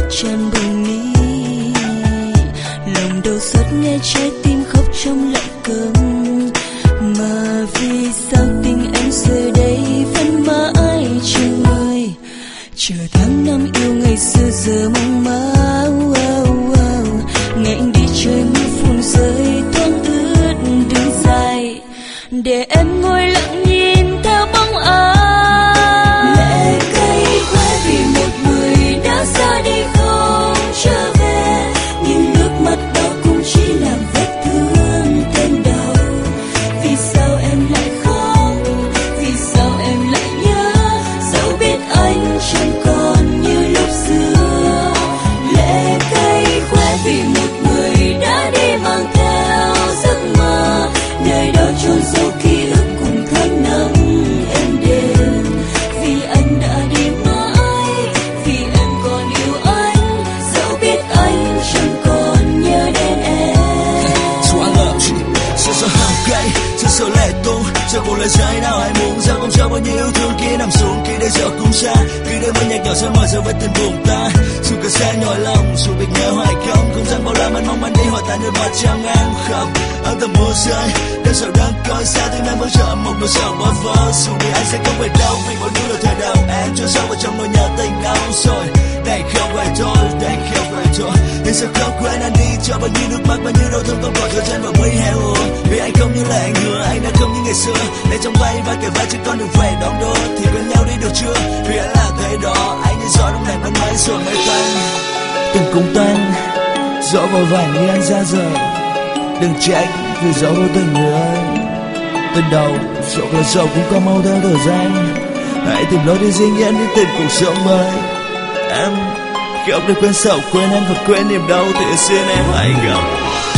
tràn bồng mi, lòng đau xót nghe trái tim khóc trong lặng câm. Mà vì sao tình em giờ đây vẫn mãi chờ người, chờ tháng năm yêu ngày xưa giờ mong mão. Ngày anh đi chơi mưa phùn rơi thoáng ướt đường dài, để em ngồi lặng nhìn theo bóng ai. Lệ cay quá vì một người đã ra đi không trở về, nhưng nước mắt đó cũng chỉ là vết thương thêm đau. Vì sao em lại khóc, vì sao em lại nhớ, dẫu biết anh chẳng còn như lúc xưa. Lệ cay quá vì một người đã đi mang theo giấc mơ, nơi đó chôn sâu ký ức cùng tháng năm êm đềm. Vì anh đã đi mãi, vì em còn yêu anh, dẫu biết anh chẳng còn nhớ đến em. Sao hàng cây, sao lệ tung, sao một lời trái nào ai muốn sao không cho bao nhiêu yêu thương kia nằm xuống khi đây giờ cũng xa, khi đây mới nhạc nhỏ sẽ mở giờ với tình buồn ta. Dù cả xe nhói lòng, dù việc nhớ hoài không gian bao la mình mong anh đi hòa tan nước mắt chẳng em khóc. Ở tầm mưa rơi, đêm sau đang coi xa tiếng em vẫn chờ một nỗi sợ bó vỡ. Dù đi anh sẽ không về đâu vì mỗi thứ là thời đầu em cho sâu vào trong nỗi nhớ tình đau rồi. Đây không phải thôi, đây không phải thôi. Nên sao không quên anh đi cho bao nhiêu nước mắt, bao nhiêu đau thương không còn thời gian và mới heo ùa. Vì anh không như là anh hứa, anh đã không như ngày xưa. Để trong vai và kể vai chứ con đừng về đón đua. Thì bên nhau đi được chưa? Vì anh là thế đó, anh như gió lúc này vẫn mãi rồi mới tan. Từng cùng tan, gió vội vàng như anh ra rời. Đừng trách vì gió vô tình người ơi. Từ đầu, dẫu là dẫu cũng có mau theo thời gian. Hãy tìm lối đi riêng nhiên đi tìm cuộc sống mới. Em không được quên sầu, quên em và quên niềm đau thì xin em hãy gặp.